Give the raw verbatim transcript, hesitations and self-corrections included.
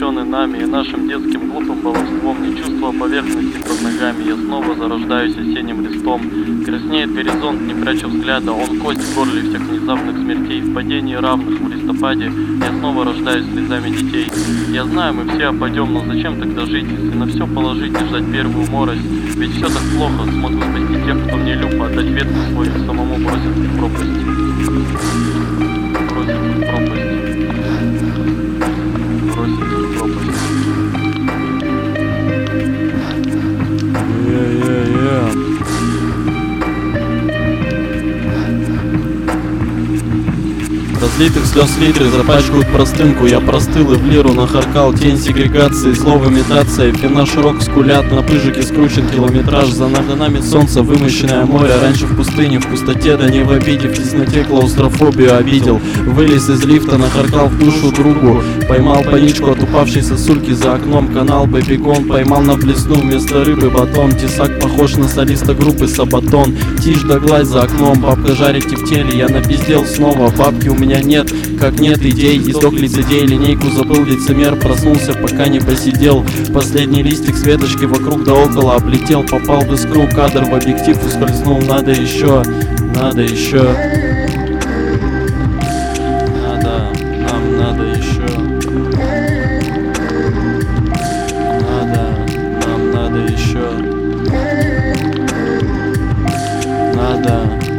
поглощенный нами и нашим детским глупым баловством, не чувствуя поверхности под ногами, я снова зарождаюсь осенним листом. Краснеет горизонт, не пряча взгляда, он кость в горле всех внезапных смертей. В падении равных в листопаде я снова рождаюсь слезами детей. Я знаю, мы все опадем, но зачем тогда жить, если на все положить и ждать первую морось? Ведь все так плохо, смогу спасти тех, кто мне люб, отдать ветку свою самому бросить в пропасть. Бросить в пропасть. Бросить в пропасть. Yeah-yeah-yeah. Разлитых слез литры запачкают простынку. Я простыл и в лиру нахаркал. Тень сегрегации, слово имитация. Финаш рок скулят, на пыжике скручен километраж. За нами солнце, вымощенное море. Раньше в пустыне, в пустоте, да не в обиде. В тесноте клаустрофобию обидел. Вылез из лифта, нахаркал в душу другу. Поймал паничку от упавшей сосульки за окном. Канал Бэбигон, поймал на блесну вместо рыбы батон. Тесак похож на солиста группы Сабатон. Тишь да гладь за окном, бабка жарит тефтели. Я напиздел снова, бабки у меня нет, как нет идей. Издох лицедей, линейку забыл лицемер. Проснулся, пока не посидел. Последний листик с веточки вокруг да около облетел. Попал в искру, кадр в объектив ускользнул. Надо еще, надо еще. Надо, нам надо еще. Надо, нам надо еще. Надо.